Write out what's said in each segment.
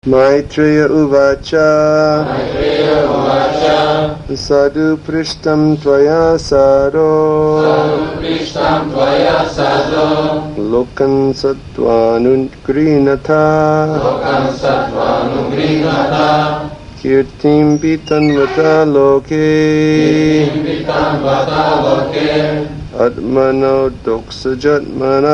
Maitreya Uvacha Sadhu Prishtam Tvaya Saro Lokan Sattvanugrinatha Kirtim Pitanvata Loke Atmano Doksajatmana.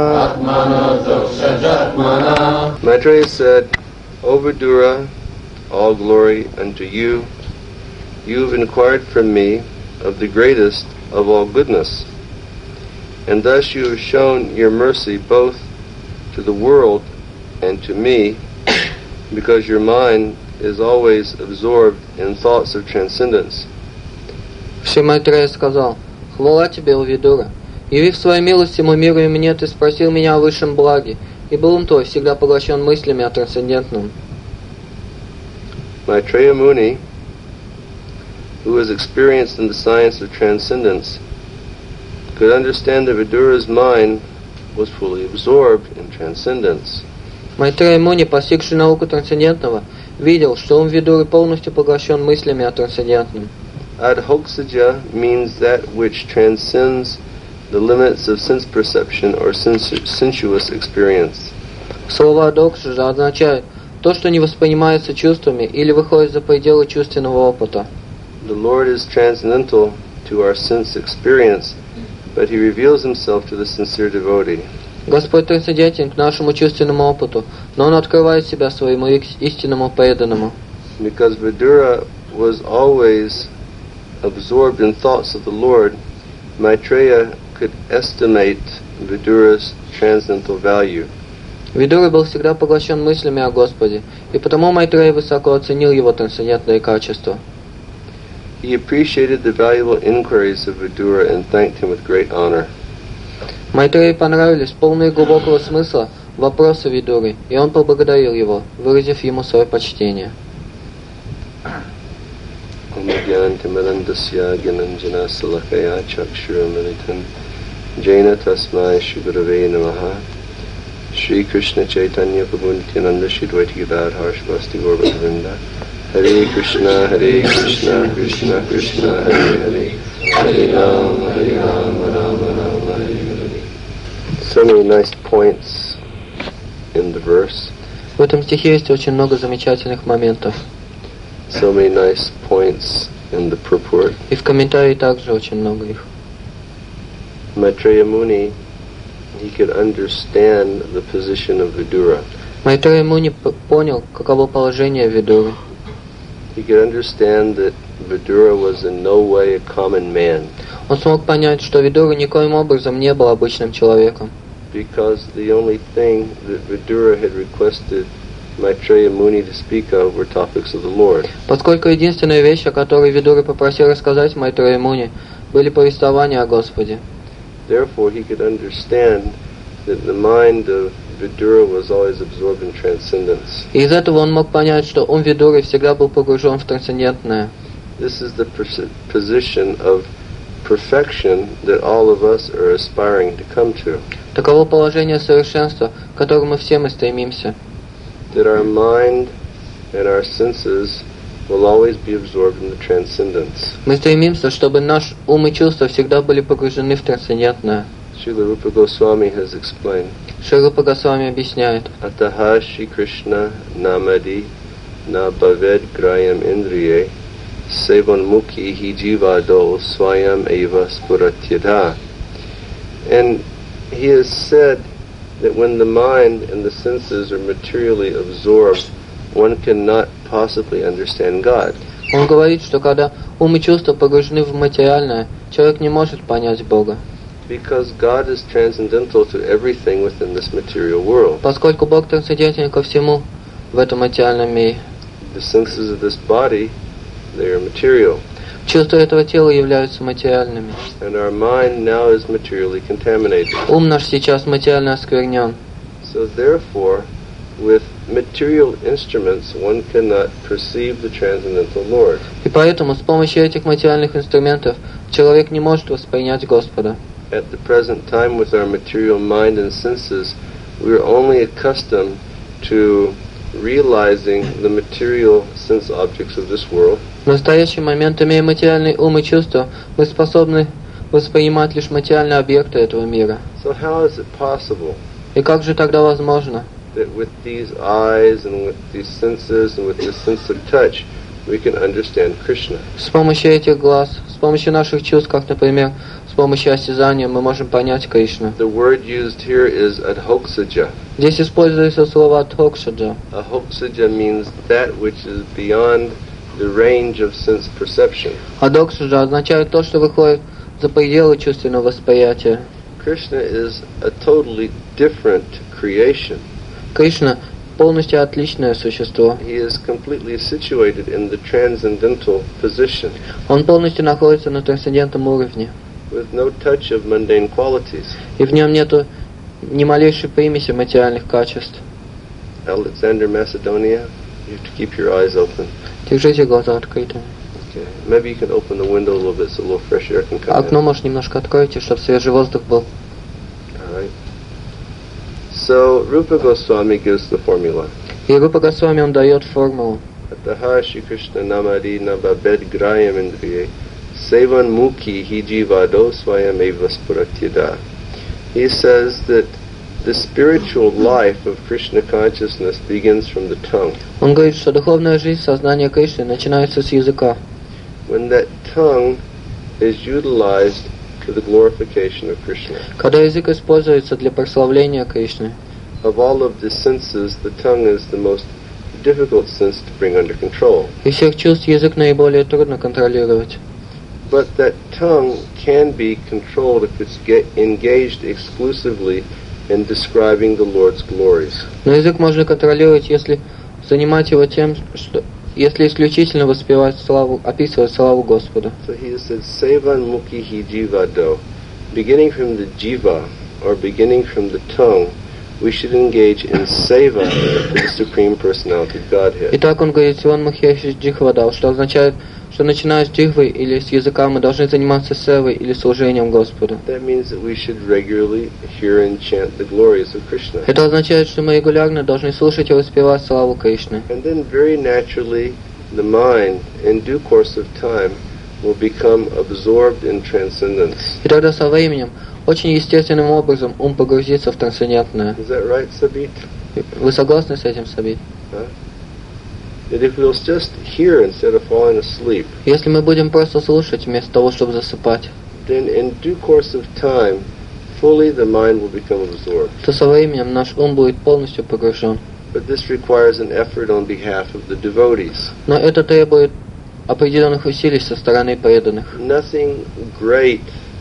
Maitreya said, O Vidura, all glory unto you. You have inquired from me of the greatest of all goodness, and thus you have shown your mercy both to the world and to me, because your mind is always absorbed in thoughts of transcendence. Шри Майтрея сказал: «Хвала тебе, о Видура! Явив своей милость всему миру и мне, ты спросил меня о высшем благе, и был он твой всегда поглощен мыслями о трансцендентном». Maitreya Muni, who was experienced in the science of transcendence, could understand that Vidura's mind was fully absorbed in transcendence. Майтрея Муни, постигший науку трансцендентного, видел, что ум Видуры полностью поглощен мыслями о трансцендентном. Adhoksaja means that which transcends the limits of sense perception or sensuous experience. Слово «адокша» же означает то, что не воспринимается чувствами или выходит за пределы чувственного опыта. The Lord is transcendental to our sense experience, but He reveals Himself to the sincere devotee. Господь трансцендентен к нашему чувственному опыту, но Он открывает себя своему истинному преданному. Because Vidura was always absorbed in thoughts of the Lord, Maitreya could estimate Vidura's transcendental value. Видура был всегда поглощен мыслями о Господе, и потому Майтрея высоко оценил его трансцендентные качества. He appreciated the valuable inquiries of Vidura and thanked him with great honor. Майтрее понравились полные глубокого смысла вопросы Видуры, и он поблагодарил его, выразив ему свое почтение. Shri Krishna Chaitanya Prabhu Nityananda Shri Dvaita Gadadhar Shivasti Gauravartinda Hare Krishna Krishna Krishna Hare Hare Hare Rama Rama Rama Hare Hare. So many nice points in the verse. В этом стихе есть очень много замечательных моментов. So many nice points in the purport. И в комментарии также очень много их. Maitreya Muni, he could understand the position of Vidura. Майтрея Муни понял, каково положение Видуры. He could understand that Vidura was in no way a common man. Он смог понять, что Видура никоим образом не был обычным человеком. Because the only thing that Vidura had requested Maitreya Muni to speak of were topics of the Lord. Поскольку единственная вещь, о которой Видура попросил рассказать Майтрея Муни, были повествования о Господе. Therefore, he could understand that the mind of Vidura was always absorbed in transcendence. И из этого он мог понять, что ум Видуры всегда был погружен в трансцендентное. This is the position of perfection that all of us are aspiring to come to. Таково положение совершенства, к которому все мы стремимся. That our mind and our senses will always be absorbed in the transcendence. Мы стремимся, чтобы наш ум и чувства всегда были погружены в трансцендентное. Srila Rupa Goswami has explained. Шри Рупа Госвами объясняет. Ataha Shri Krishna namadi na bhaved grayam indriye sevan mukhi hi jivado swayam eva spuratyadha. And he has said that when the mind and the senses are materially absorbed, one cannot possibly understand God. Он говорит, что когда ум и чувства погружены в материальное, человек не может понять Бога. Because God is transcendental to everything within this material world. Поскольку Бог трансцендентен ко всему в этом материальном мире. The senses of this body, they are material. Чувства этого тела являются материальными. And our mind now is materially contaminated. Ум наш сейчас материально осквернен. So therefore, with material instruments, one cannot perceive the transcendental Lord. И поэтому с помощью этих материальных инструментов человек не может воспринять Господа. At the present time, with our material mind and senses, we are only accustomed to realizing the material sense objects of this world. В настоящий момент, имея материальный ум и чувства, мы способны воспринимать лишь материальные объекты этого мира. So how is it possible И как же тогда возможно, that with these eyes and with these senses and with this sense of touch, we can understand Krishna? с помощью этих глаз, с помощью наших чувств, как, например, с помощью осязания, мы можем понять Кришну? The word used here is adhoksaja. Здесь используется слово «тхокшаджа». Adhoksaja means that which is beyond the range of sense perception. Адокшаджа означает то, что выходит за пределы чувственного восприятия. Krishna is a totally different creation. Кришна полностью отличное существо. He is completely situated in the transcendental position, Он полностью находится на трансцендентном уровне, with no touch of mundane qualities. и в нем нету ни малейшей примеси материальных качеств. Alexander Macedonia, you have to keep your eyes open. Держите глаза открытыми. Okay. Maybe you can open the window a little bit so a little fresh air can come Окно, in. может, немножко откройте, чтобы свежий воздух был. All right. So Rupa Goswami gives the formula. И Рупа Госвами, он дает формулу. Ataha Shri Krishna namadi nababed grayam indriye sevan mukhi hi jivado swayam eva spuratyada. He says that the spiritual life of Krishna consciousness begins from the tongue. Он говорит, что духовная жизнь сознания Кришны начинается с языка. When that tongue is utilized to the glorification of Krishna. Когда язык используется для прославления Кришны, Of all of the senses, the tongue is the most difficult sense to bring under control. из всех чувств язык наиболее трудно контролировать. But that tongue can be controlled if it's engaged exclusively in describing the Lord's glories. Но язык можно контролировать, если занимать его тем, что если исключительно воспевать славу, описывать славу Господа. So he said, Sevan mukhi hi jivado. Beginning from the jiva, or beginning from the tongue, we should engage in seva to the Supreme Personality of Godhead. Итак, он говорит, Сиван Махеши Джихвадал, что означает, что начиная с джихвы или с языка мы должны заниматься севой или служением Господу. That means that we should regularly hear and chant the glories of Krishna. Это означает, что мы регулярно должны слушать и воспевать славу Кришны. And then very naturally, the mind, in due course of time, will become absorbed in transcendence. И тогда со временем, очень естественным образом, ум погрузится в трансцендентное. Is that right, Sabit? Вы согласны с этим, Сабит? Huh? That if we'll just hear instead of falling asleep, Если мы будем просто слушать вместо того, чтобы засыпать, then in due course of time, fully the mind will become absorbed. то со временем наш ум будет полностью погружен. But this requires an effort on behalf of the devotees. Но это требует определенных усилий со стороны преданных. Nothing great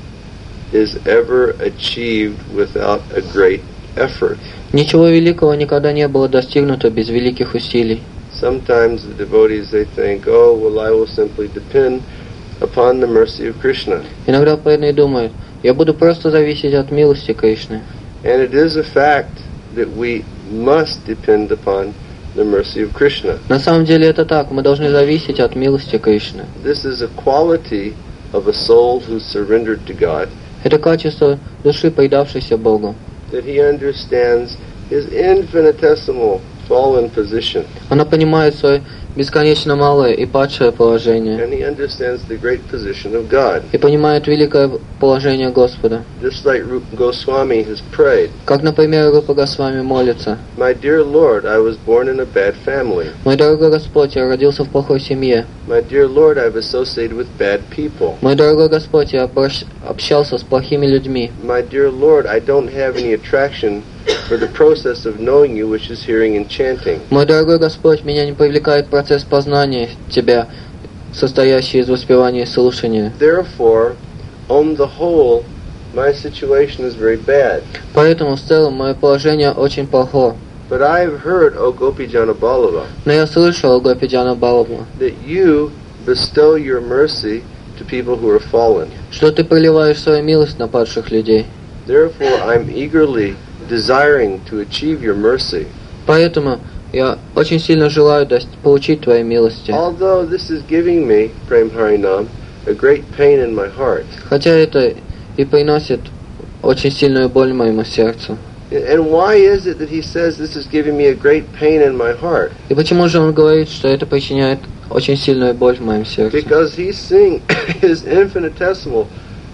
is ever achieved without a great effort. Ничего великого никогда не было достигнуто без великих усилий. Sometimes the devotees, they think, oh, well, I will simply depend upon the mercy of Krishna. Иногда преданные думают, я буду просто зависеть от милости Кришны. And it is a fact that we must depend upon the mercy of Krishna. На самом деле это так, мы должны зависеть от милости Кришны. This is a quality of a soul who's surrendered to God, Это качество души, предавшейся Богу. that he understands his infinitesimal fallen position, Она понимает свое бесконечно малое и падшее положение. and he understands the great position of God. И понимает великое положение Господа. Just like Rupa Goswami has prayed, Как, например, Рупа Госвами молится. My dear Lord, I was born in a bad family. Мой дорогой Господь, я родился в плохой семье. My dear Lord, I've associated with bad people. Мой дорогой Господь, я общался с плохими людьми. My dear Lord, I don't have any attraction for the process of knowing you, which is hearing and chanting. Мой дорогой Господь, меня не привлекает процесс познания Тебя, состоящий из воспевания и слушания. Therefore, on the whole, my situation is very bad. Поэтому в целом мое положение очень плохо. But I've heard, O Gopijana Ballava, Но я слышал, Гопиджана Балабу, that you bestow your mercy to people who are fallen. что Ты проливаешь свою милость на падших людей. Therefore, I'm eagerly desiring to achieve your mercy. Поэтому я очень сильно желаю получить Твоей милости. Although this is giving me, Prem Harinam, a great pain in my heart. Хотя это и приносит очень сильную боль моему сердцу. And why is it that he says this is giving me a great pain in my heart? И почему же он говорит, что это причиняет очень сильную боль в моем сердце? Because he's seeing his infinitesimal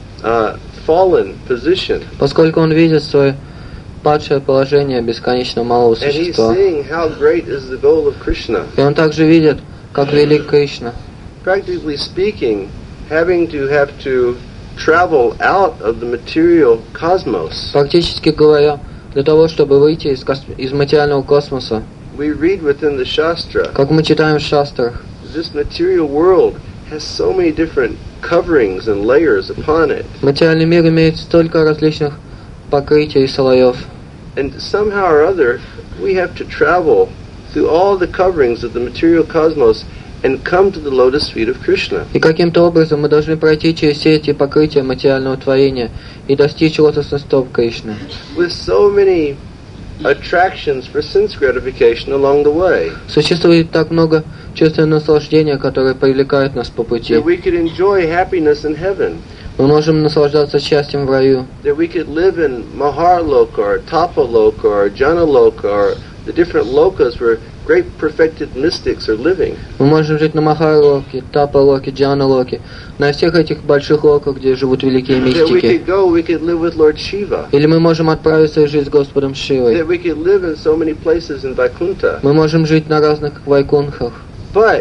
fallen position. Поскольку он видит свое падшее положение бесконечно малого And he's существа. seeing how great is the goal of Krishna. И он также видит, как велик Кришна. Practically speaking, having to travel out of the material cosmos. Практически говоря, для того, чтобы выйти из материального космоса, We read within the Shastra, как мы читаем в шастрах, this material world has so many different coverings and layers upon it. материальный мир имеет столько различных покрытий и слоев. And somehow or other, we have to travel through all the coverings of the material cosmos and come to the lotus feet of Krishna. И каким-то образом мы должны пройти через все эти покрытия материального творения и достичь лотосных стоп Кришны. With so many attractions for sense gratification along the way, Существует так много чувственного наслаждения, которое привлекает нас по пути. that we could enjoy happiness in heaven, Мы можем наслаждаться счастьем в раю. that we could live in Maharloka or Tapaloka or Janaloka or the different lokas where great perfected mystics are living. Мы можем жить на Махарлоке, Тапалоке, Джаналоке, на всех этих больших локах, где живут великие That we мистики. could live with Lord Shiva. Или мы можем отправиться и жить с Господом Шивой. That we could live in so many places in Vaikuntha. Мы можем жить на разных вайкунхах. But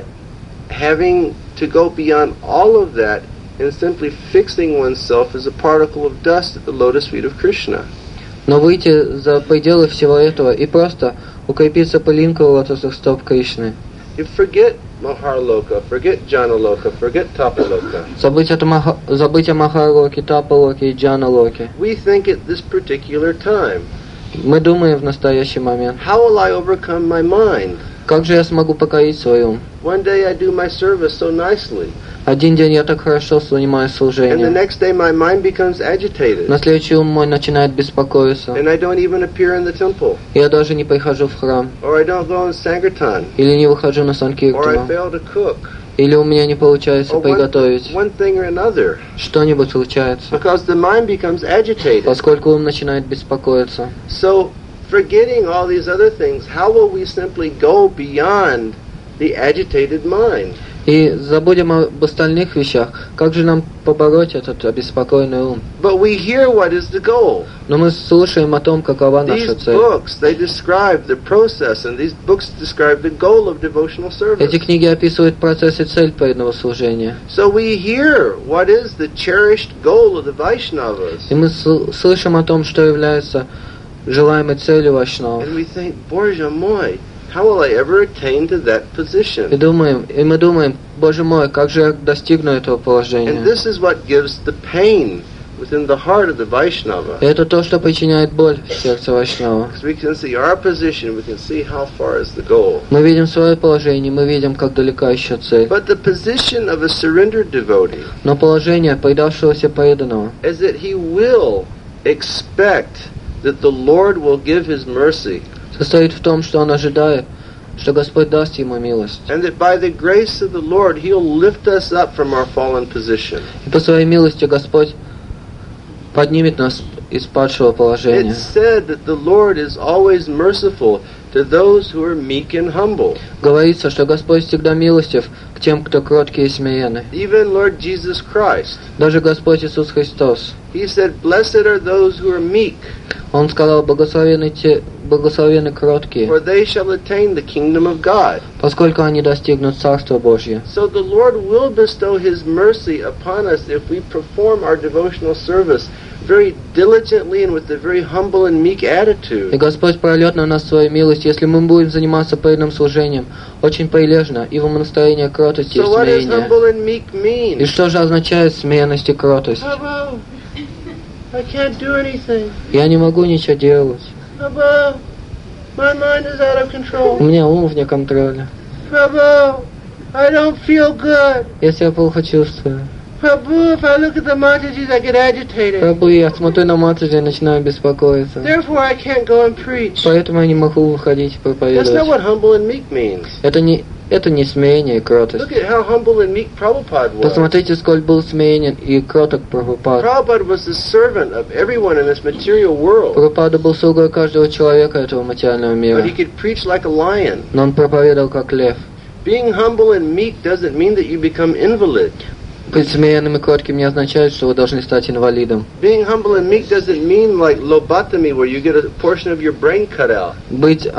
having to go beyond all of that and simply fixing oneself as a particle of dust at the lotus feet of Krishna. Но выйти за пределы всего этого и просто укрепиться пылинкой у лотосных стоп Кришны. You forget Maharloka, forget Janaloka, forget Tapaloka. Забыть о Махарлоке, Тапалоке и Джаналоке. We think at this particular time, Мы думаем в настоящий момент. how will I overcome my mind? Как же я смогу покорить свой ум? One day I do my service so nicely, Один день я так хорошо занимаюсь and the служением. next day my mind becomes agitated, На следующий ум мой начинает беспокоиться. and I don't even appear in the temple, Я даже не прихожу в храм. or I don't go on Sankirtan, Или не выхожу на or I Санкиртану. fail to cook, Или у меня не получается or приготовить. one thing or another, Что-нибудь случается. because the mind becomes agitated. Поскольку ум начинает беспокоиться. So, forgetting all these other things, how will we simply go beyond the agitated mind? И забудем об остальных вещах. Как же нам побороть этот обеспокоенный ум? But we hear what is the goal. Но мы слушаем о том, какова наша These цель. books, they describe the process, and these books describe the goal of devotional service. Эти книги описывают процесс и цель преданного служения. So we hear what is the cherished goal of the Vaishnavas, И мы слышим о том, что является желаемой целью вайшнавов. and we think, Borja Moy, how will I ever attain to that position? И мы думаем, Боже мой, как же я достигну этого And положения? this is what gives the pain within the heart of the Vaishnava. И это то, что причиняет боль в сердце вайшнава. Because we can see our position, we can see how far is the goal. Мы видим свое положение, мы видим, как далека еще цель. But the position of a surrendered devotee Но положение предавшегося преданного is that he will expect that the Lord will give his mercy, состоит в том, что он ожидает, что Господь даст ему милость. and that by the grace of the Lord he'll lift us up from our fallen position. И по своей милости Господь поднимет нас из падшего положения. It's said that the Lord is always merciful to those who are meek and humble. Говорится, что Господь всегда милостив к тем, кто кроткий и смиренный. Even Lord Jesus Christ, Даже Господь Иисус Христос. he said, "Blessed are those who are meek, Он сказал, благословенны кроткие, for they shall attain the kingdom of God." поскольку они достигнут Царства Божье. So the Lord will bestow his mercy upon us if we perform our devotional service very diligently and with a very humble and meek И attitude. Господь прольет на нас свою милость, если мы будем заниматься преданным служением очень прилежно и в настроении кротости и So what does смирения. humble and meek И mean? что же означает смиренность и кротость? Prabhu, I can't do anything. Я не могу ничего делать. Prabhu, my mind is out of У control. меня ум вне контроля. Prabhu, I don't feel good. Я себя плохо чувствую. Prabhu, if I look at the Mataji's, I get agitated. Прабху, я смотрю на Матаджи и начинаю беспокоиться. Therefore, I can't go and preach. Поэтому я не могу выходить и That's not проповедовать. what humble and meek means. Это не Это не смирение и кротость. Look at how humble and meek Prabhupada was. Посмотрите, сколь был смиренен и кроток Прабхупад. Prabhupada was the servant of everyone in this material world. Прабхупада был слугой каждого человека этого материального мира. But he could preach like a lion. Но он проповедовал как лев. Being humble and meek doesn't mean that you become invalid. Быть смиренным и кротким не означает, что вы должны стать инвалидом. Being humble and meek doesn't mean like lobotomy, where you get a portion of your brain cut out. Быть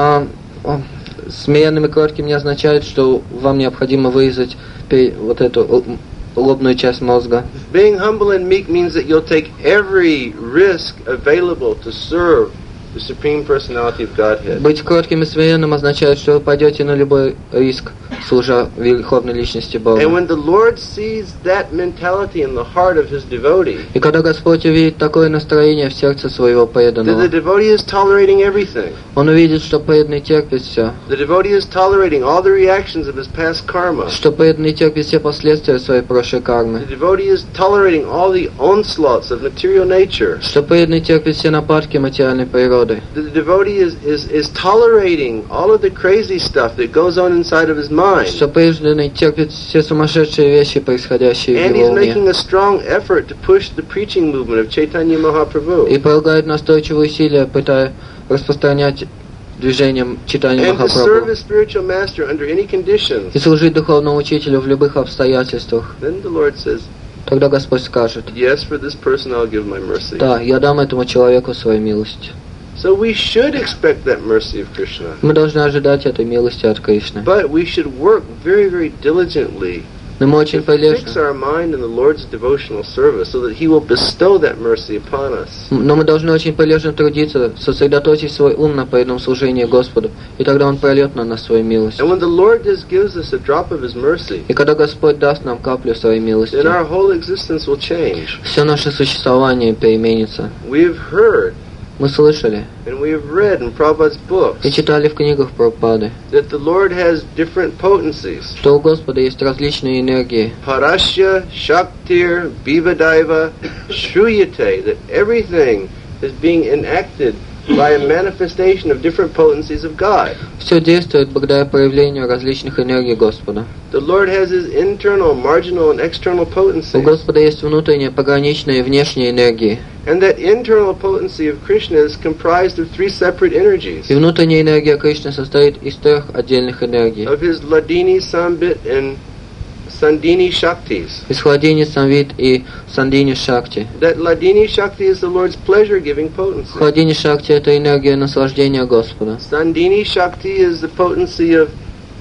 смиренным и кротким не означает, что вам необходимо вырезать вот эту лобную часть мозга. Being humble and meek means that you'll take every risk available to serve the Supreme Personality of Godhead. Быть кротким и смиренным означает, что вы пойдете на любой риск, служа Верховной Личности Бога. And when the Lord sees that mentality in the heart of His devotee, И когда Господь увидит такое настроение в сердце своего that преданного, the devotee is tolerating everything. Он увидит, что преданный терпит все, The devotee is tolerating all the reactions of his past karma. что преданный терпит все последствия своей прошлой кармы, The devotee is tolerating all the onslaughts of material nature. что преданный терпит все нападки материальной природы, The devotee is tolerating all of the crazy stuff that goes on inside of his mind. что преданный терпит все сумасшедшие вещи, происходящие в And его he's уме, making a strong effort to push the preaching movement of Chaitanya Mahaprabhu. и прилагает настойчивые усилия, пытаясь распространять движением читания And to serve Махапрабху his spiritual master under any conditions. и служить духовному учителю в любых обстоятельствах. Then the Lord says, Тогда Господь скажет: yes, for this person I'll give my mercy. да, я дам этому человеку свою милость. So we should expect that mercy of Krishna. Мы должны ожидать этой милости от Кришны. But we should work very, very diligently Но мы очень to fix прилежно, our mind in the Lord's devotional service so that He will bestow that mercy upon us. но мы должны очень прилежно трудиться, сосредоточить свой ум на преданном служении Господу, и тогда Он прольет на нас свою милость. And when the Lord just gives us a drop of His mercy, И когда Господь даст нам каплю своей милости, then our whole existence will change. все наше существование переменится. We have heard Мы слышали and we have read in Prabhupada's и books читали в книгах Прабхупады, that the Lord has different potencies. что у Господа есть различные энергии. Parashya, Shaktir, Bivadaiva, Shruyate, that everything is being enacted by a manifestation of different potencies of God. Все действует благодаря проявлению различных энергий Господа. The Lord has His internal, marginal, and external У potencies. Господа есть внутренние, пограничные и внешние энергии. And that internal potency of Krishna is comprised of three separate energies. И внутренняя энергия Кришны состоит из трех отдельных энергий. Of His Ladini, Sambit, and Sandini Shaktis. Из Хладини, Самвит и Сандини Шакти. That Ladini Shakti is the Lord's pleasure-giving potency. Хладини Шакти — это энергия наслаждения Господа. Sandini Shakti is the potency of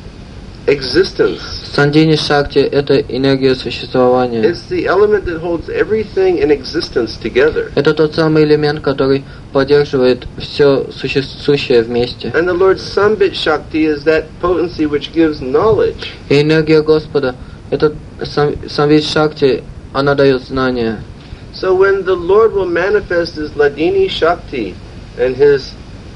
existence. Сандини Шакти — это энергия существования. It's the element that holds everything in existence together. Это тот самый элемент, который поддерживает все существующее вместе. And the Lord's Sambit Shakti is that potency which gives knowledge. И энергия Господа — это Самвит Шакти, она дает знания. So when the Lord will manifest His Ladini Shakti and His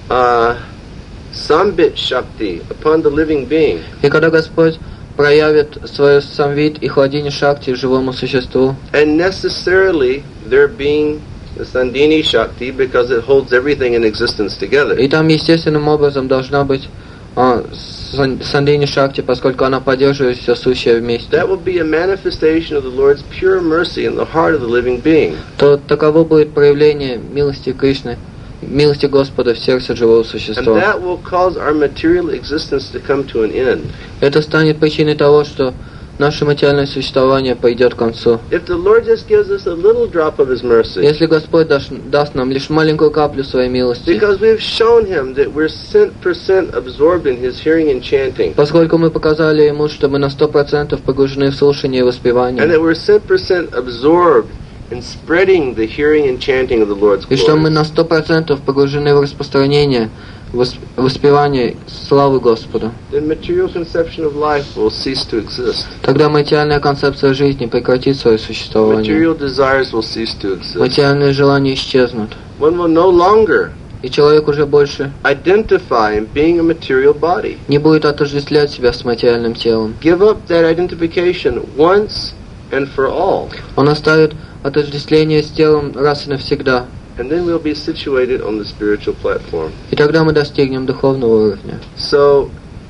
Sambit Shakti upon the living being, И когда Господь проявит свой Самвит и Хладини Шакти живому существу, and necessarily there being the Sandini Shakti because it holds everything in existence together. и там естественным образом должна быть Сандини Шакти, поскольку она поддерживает все сущее вместе, That will be a manifestation of the Lord's pure mercy in the heart of the living being. то таково будет проявление милости Кришны, милости Господа в сердце живого And существа. that will cause our material existence to come to an end. Это станет причиной того, что наше материальное существование пойдет к концу. If the Lord just gives us a little drop of His mercy, Если Господь даст нам лишь маленькую каплю своей милости, because we have shown Him that we're 100% absorbed in His hearing and chanting, поскольку мы показали Ему, что мы на 100% погружены в слушание и and воспевание, that we're 100% absorbed in spreading the hearing and chanting of the Lord's и что мы glory, на 100% погружены в распространение, воспевание славы Господа, then material conception of life will cease to exist. тогда материальная концепция жизни прекратит свое существование. Material desires will cease to exist. Материальные желания исчезнут, One will no longer и человек уже больше identify in being a material body. не будет отождествлять себя с материальным телом. Give up that identification once and for all, Он оставит отождествление с телом раз и навсегда, and then we'll be situated on the spiritual platform. и тогда мы достигнем духовного уровня. So,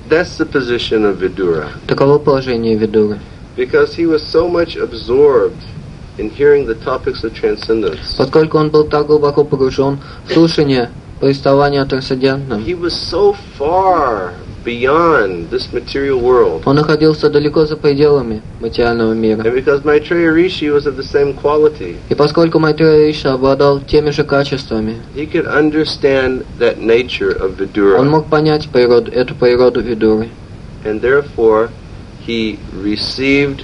That's the position of Vidura. Таково положение Видуры. Because he was so much absorbed in hearing the topics of transcendence. Поскольку он был так глубоко погружен в слушание повествования о трансцендентном, He was so far beyond this material world. он находился далеко за пределами материального мира. And because Maitreya Rishi was of the same quality, И поскольку Майтрея Риши обладал теми же качествами, he could understand that nature of он Vidura. мог понять эту природу Видуры. And therefore, he received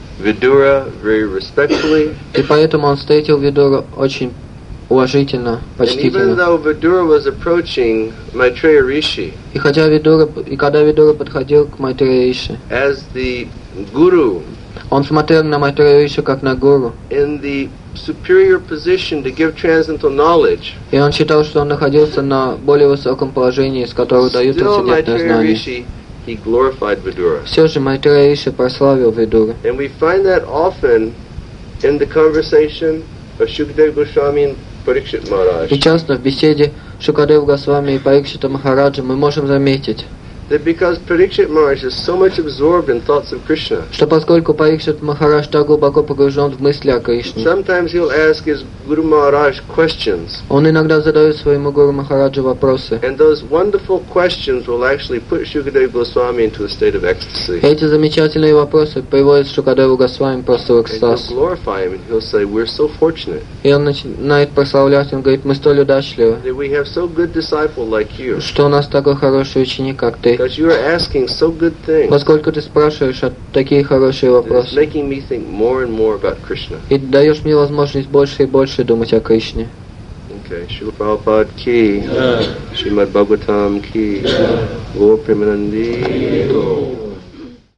Vidura very respectfully. И поэтому он встретил Видуру очень уважительно, And even почтительно. though Vidura was approaching Maitreya Rishi И когда Видура подходил к Майтрея Риши, as the guru он смотрел на Майтрея Риши как на гуру, in the superior position to give transcendental knowledge, и он считал, что он находился на более высоком положении, с которого дают still трансцендентное Maitreya знание. Rishi, he glorified Vidura. Все же Майтрея Риши прославил Видуру. And we find that often in the conversation of Shukadeva Goswami and Parikshit Maharaj. И часто в беседе Шукадев Госвами и Парикшита Махараджа мы можем заметить, That because Parikshit Maharaj is so much absorbed in thoughts of Krishna, что поскольку Парикшит Махарадж так глубоко погружен в мысли о Кришне, sometimes he'll ask his Guru Maharaj questions, он иногда задает своему гуру Махараджу вопросы. and those wonderful questions will actually put Shukadeva Goswami into a state of ecstasy. И эти замечательные вопросы приводят Шукадеву Госвами просто в And he'll экстаз. glorify him and he'll say, we're so fortunate И он начинает прославлять, он говорит, мы столь удачливы, that we have so good disciple like you, что у нас такой хороший ученик, как ты. because you are asking so good things. Поскольку ты спрашиваешь такие хорошие It's вопросы making me think more and more about Krishna. и даешь мне возможность больше и больше думать о Кришне. Okay, Srila Prabhupada ki, Srimad Bhagavatam ki, Gaur Premanandi.